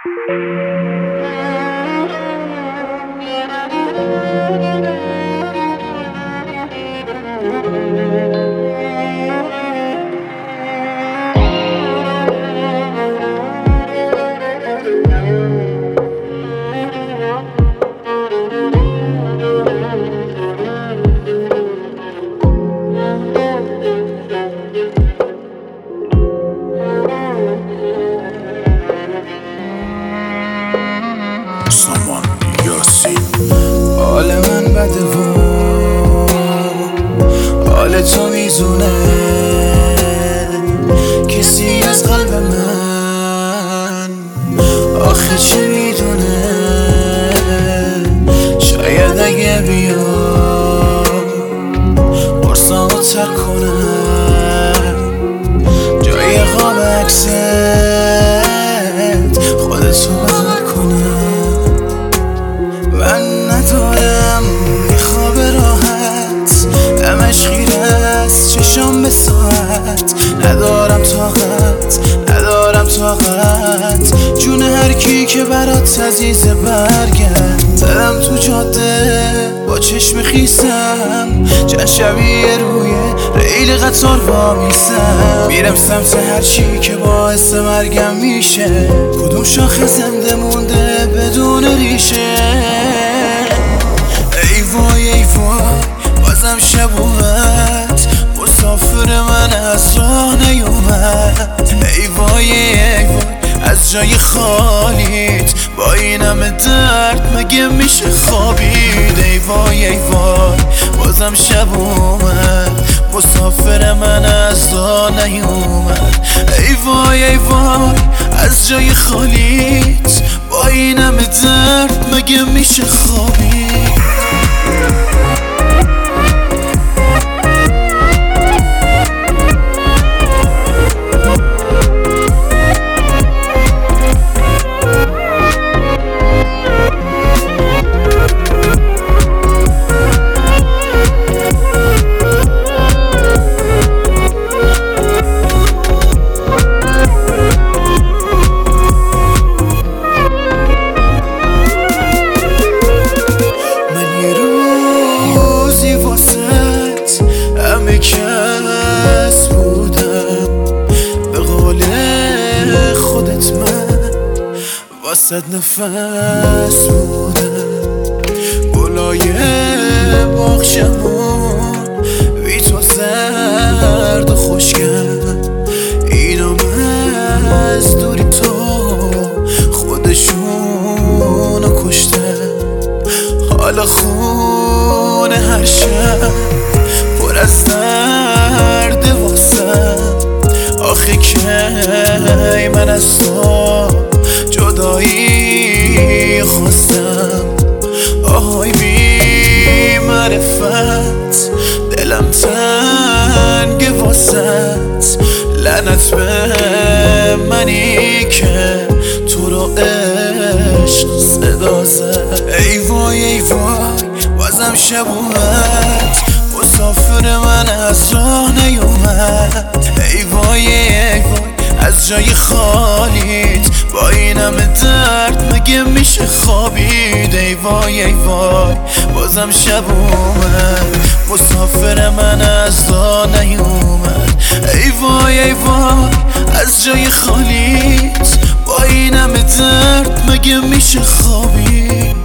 حال من بده و حال تو میزونه، کسی از قلب من آخه چه میدونه. شاید اگه بیام قرصامو ترک کنم، جای خواب عکست خودتو بغل کنم. من ندارم یه خواب راحت، همش خیره است چشام به ساعت. ندارم طاقت جون هر کی که برات عزیزه برگرد. زدم تو جاده با چشم خیسم، چند شبیه روی ریل قطار وامیستم. میرم سمت هر چی که باعث مرگم میشه، کدوم شاخه زنده مونده بدون ریشه. ای وای بازم شب اومد، مسافر من از راه نیومد. ای وای از جای خالیت با این همه درد مگه میشه خوابید. ای وای بازم شب اومد، مسافر من از راه نیومد. ای وای از جای خالیت با این همه درد مگه میشه خوابید. همه کس بودم به قول خودت، من واسد نفس بودم. گلای باغچمون بی تو زرد و خوشگل، اینم از دوری تو خودشونو کشتن. حالا خونه هر شب پر از درد واسم. آخه کی من از تو جدایی خواستم. آهای بی معرفت دلم تنگ واسط، لعنت به منی که تو رو عشق صدا زد. ای وای بازم شب اومد، مسافر من از راه نیومد. ای وای از جای خالیت با این همه درد مگه میشه خوابید. ای وای بازم شب اومد، مسافر من از راه نیومد. ای وای از جای خالیت با این همه درد مگه میشه خوابید.